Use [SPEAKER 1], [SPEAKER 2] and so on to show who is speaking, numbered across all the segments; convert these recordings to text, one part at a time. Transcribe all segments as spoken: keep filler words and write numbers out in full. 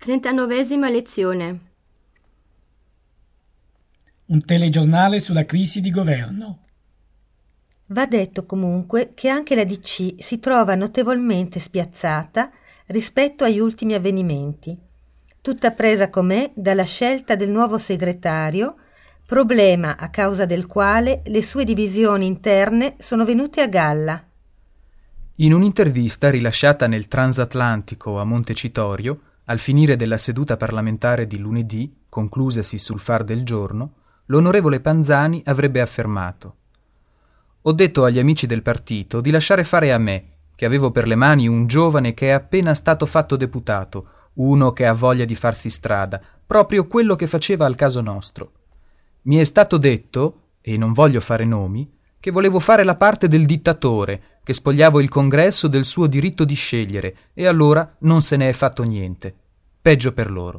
[SPEAKER 1] trentanovesima lezione.
[SPEAKER 2] Un telegiornale sulla crisi di governo.
[SPEAKER 3] Va detto comunque che anche la D C si trova notevolmente spiazzata rispetto agli ultimi avvenimenti, tutta presa com'è dalla scelta del nuovo segretario, problema a causa del quale le sue divisioni interne sono venute a galla.
[SPEAKER 4] In un'intervista rilasciata nel Transatlantico a Montecitorio, al finire della seduta parlamentare di lunedì, conclusasi sul Far del Giorno, l'onorevole Panzani avrebbe affermato: «Ho detto agli amici del partito di lasciare fare a me, che avevo per le mani un giovane che è appena stato fatto deputato, uno che ha voglia di farsi strada, proprio quello che faceva al caso nostro. Mi è stato detto, e non voglio fare nomi, che volevo fare la parte del dittatore, che spogliavo il congresso del suo diritto di scegliere, e allora non se ne è fatto niente. Peggio per loro».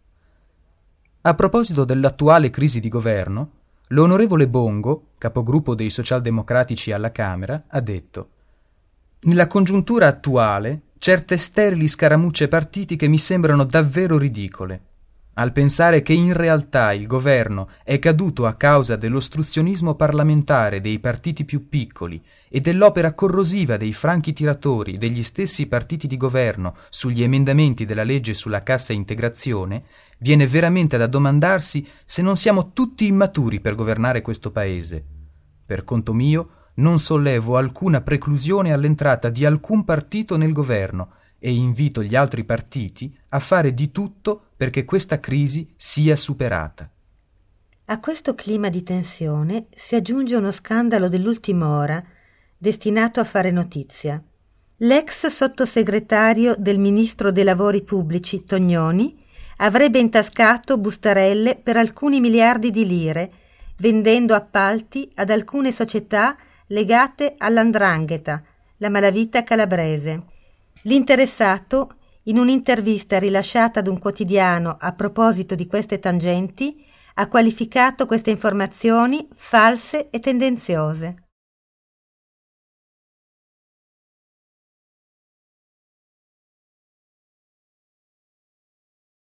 [SPEAKER 4] A proposito dell'attuale crisi di governo, l'onorevole Bongo, capogruppo dei socialdemocratici alla Camera, ha detto: «Nella congiuntura attuale, certe sterili scaramucce partitiche mi sembrano davvero ridicole. Al pensare che in realtà il governo è caduto a causa dell'ostruzionismo parlamentare dei partiti più piccoli e dell'opera corrosiva dei franchi tiratori degli stessi partiti di governo sugli emendamenti della legge sulla cassa integrazione, viene veramente da domandarsi se non siamo tutti immaturi per governare questo paese. Per conto mio, non sollevo alcuna preclusione all'entrata di alcun partito nel governo e invito gli altri partiti a fare di tutto perché questa crisi sia superata».
[SPEAKER 3] A questo clima di tensione si aggiunge uno scandalo dell'ultima ora destinato a fare notizia. L'ex sottosegretario del ministro dei lavori pubblici Tognoni avrebbe intascato bustarelle per alcuni miliardi di lire, vendendo appalti ad alcune società legate all'Andrangheta, la malavita calabrese. L'interessato, in un'intervista rilasciata ad un quotidiano a proposito di queste tangenti, ha qualificato queste informazioni false e tendenziose.